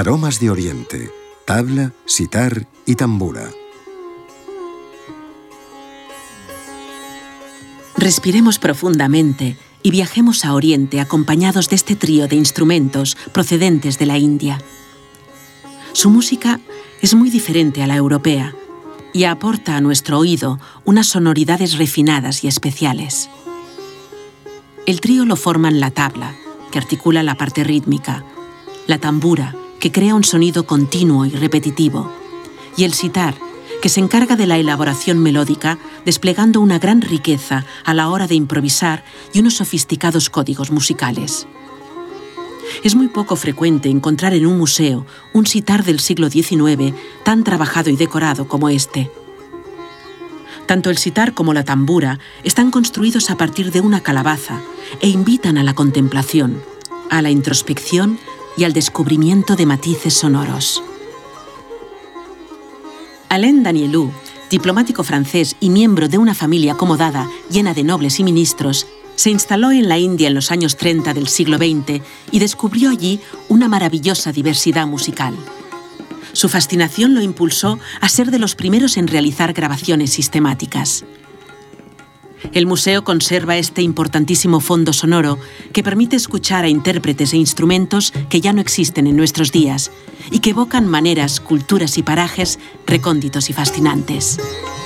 Aromas de Oriente, tabla, sitar y tambura. Respiremos profundamente y viajemos a Oriente acompañados de este trío de instrumentos procedentes de la India. Su música es muy diferente a la europea y aporta a nuestro oído unas sonoridades refinadas y especiales. El trío lo forman la tabla, que articula la parte rítmica, la tambura, que crea un sonido continuo y repetitivo, y el sitar, que se encarga de la elaboración melódica, desplegando una gran riqueza a la hora de improvisar y unos sofisticados códigos musicales. Es muy poco frecuente encontrar en un museo un sitar del siglo XIX tan trabajado y decorado como este. Tanto el sitar como la tambura están construidos a partir de una calabaza e invitan a la contemplación, a la introspección y al descubrimiento de matices sonoros. Alain Danielou, diplomático francés y miembro de una familia acomodada llena de nobles y ministros, se instaló en la India en los años 30 del siglo XX y descubrió allí una maravillosa diversidad musical. Su fascinación lo impulsó a ser de los primeros en realizar grabaciones sistemáticas. El museo conserva este importantísimo fondo sonoro que permite escuchar a intérpretes e instrumentos que ya no existen en nuestros días y que evocan maneras, culturas y parajes recónditos y fascinantes.